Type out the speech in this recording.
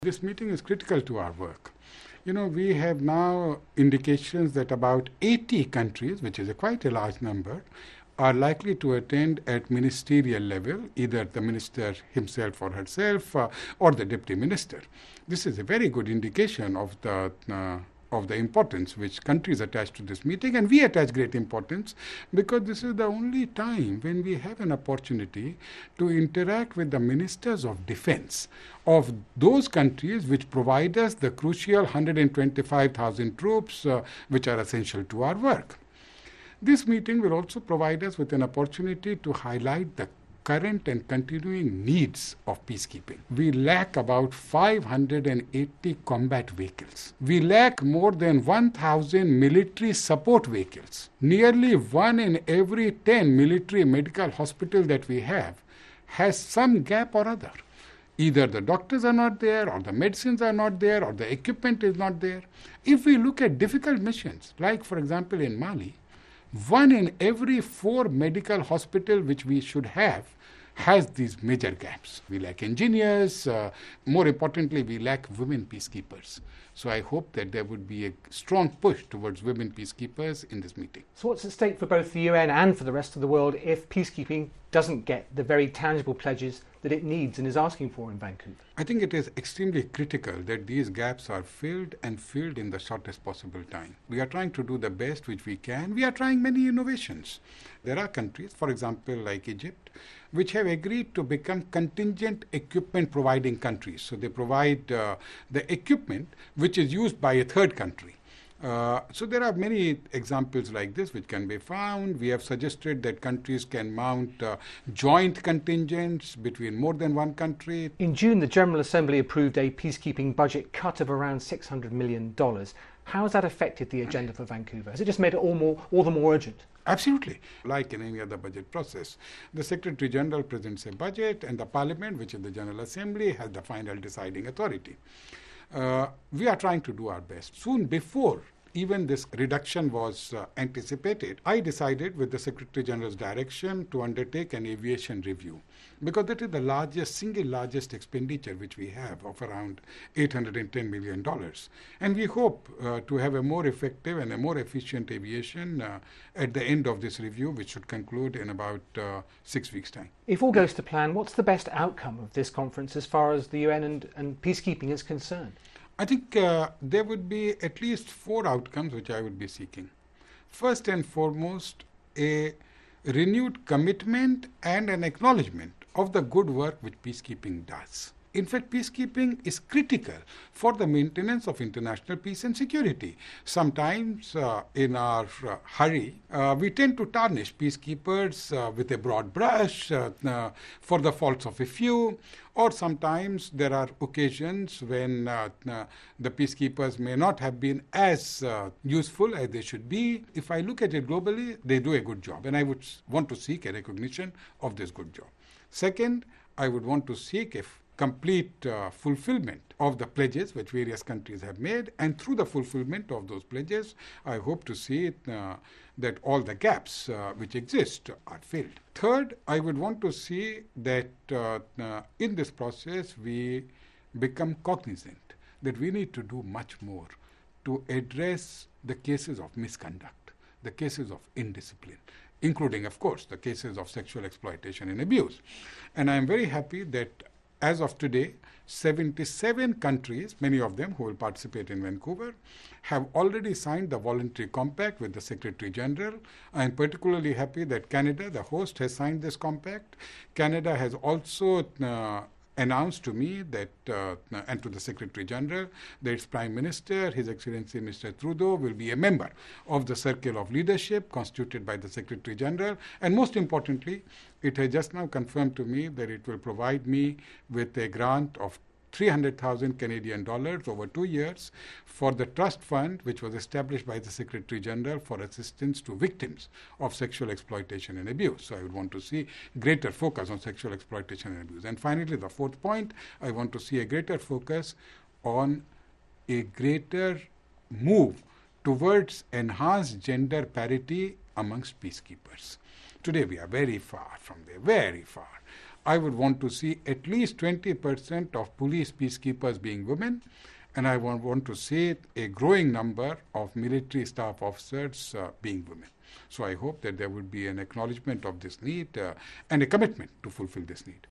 This meeting is critical to our work. We have now indications that about 80 countries, which is quite a large number, are likely to attend at ministerial level, either the minister himself or herself or the deputy minister. This is a very good indication of the importance which countries attach to this meeting, and we attach great importance because this is the only time when we have an opportunity to interact with the ministers of defense of those countries which provide us the crucial 125,000 troops which are essential to our work. This meeting will also provide us with an opportunity to highlight the current and continuing needs of peacekeeping. We lack about 580 combat vehicles. We lack more than 1,000 military support vehicles. Nearly 1 in every 10 military medical hospitals that we have has some gap or other. Either the doctors are not there, or the medicines are not there, or the equipment is not there. If we look at difficult missions, like for example in Mali, 1 in every 4 medical hospitals which we should have has these major gaps. We lack engineers. More importantly, we lack women peacekeepers. So I hope that there would be a strong push towards women peacekeepers in this meeting. So what's at stake for both the UN and for the rest of the world if peacekeeping doesn't get the very tangible pledges that it needs and is asking for in Vancouver? I think it is extremely critical that these gaps are filled and filled in the shortest possible time. We are trying to do the best which we can. We are trying many innovations. There are countries, for example, like Egypt, which have agreed to become contingent equipment providing countries. So they provide the equipment which is used by a third country. So there are many examples like this which can be found. We have suggested that countries can mount joint contingents between more than one country. In June, the General Assembly approved a peacekeeping budget cut of around $600 million. How has that affected the agenda for Vancouver? Has it just made it all the more urgent? Absolutely. Like in any other budget process, the Secretary General presents a budget and the Parliament, which is the General Assembly, has the final deciding authority. We are trying to do our best. Soon before even this reduction was anticipated, I decided with the Secretary General's direction to undertake an aviation review, because that is the single largest expenditure which we have of around $810 million. And we hope to have a more effective and a more efficient aviation at the end of this review, which should conclude in about 6 weeks' time. If all goes to plan, what's the best outcome of this conference as far as the UN and peacekeeping is concerned? I think there would be at least 4 outcomes which I would be seeking. First and foremost, a renewed commitment and an acknowledgement of the good work which peacekeeping does. In fact, peacekeeping is critical for the maintenance of international peace and security. Sometimes, in our hurry, we tend to tarnish peacekeepers with a broad brush for the faults of a few, or sometimes there are occasions when the peacekeepers may not have been as useful as they should be. If I look at it globally, they do a good job, and I would want to seek a recognition of this good job. Second, I would want to seek a complete fulfillment of the pledges which various countries have made, and through the fulfillment of those pledges, I hope to see that all the gaps which exist are filled. Third, I would want to see that in this process we become cognizant that we need to do much more to address the cases of misconduct, the cases of indiscipline, including, of course, the cases of sexual exploitation and abuse. And I am very happy that as of today, 77 countries, many of them who will participate in Vancouver, have already signed the voluntary compact with the Secretary General. I am particularly happy that Canada, the host, has signed this compact. Canada has also announced to me that, and to the Secretary General, that its Prime Minister, His Excellency Mr. Trudeau, will be a member of the Circle of Leadership constituted by the Secretary General. And most importantly, it has just now confirmed to me that it will provide me with a grant of 300,000 Canadian dollars over 2 years for the trust fund which was established by the Secretary General for assistance to victims of sexual exploitation and abuse. So I would want to see greater focus on sexual exploitation and abuse. And finally, the fourth point, I want to see a greater focus on a greater move towards enhanced gender parity amongst peacekeepers. Today we are very far from there, very far. I would want to see at least 20% of police peacekeepers being women, and I want to see a growing number of military staff officers being women. So I hope that there would be an acknowledgement of this need and a commitment to fulfill this need.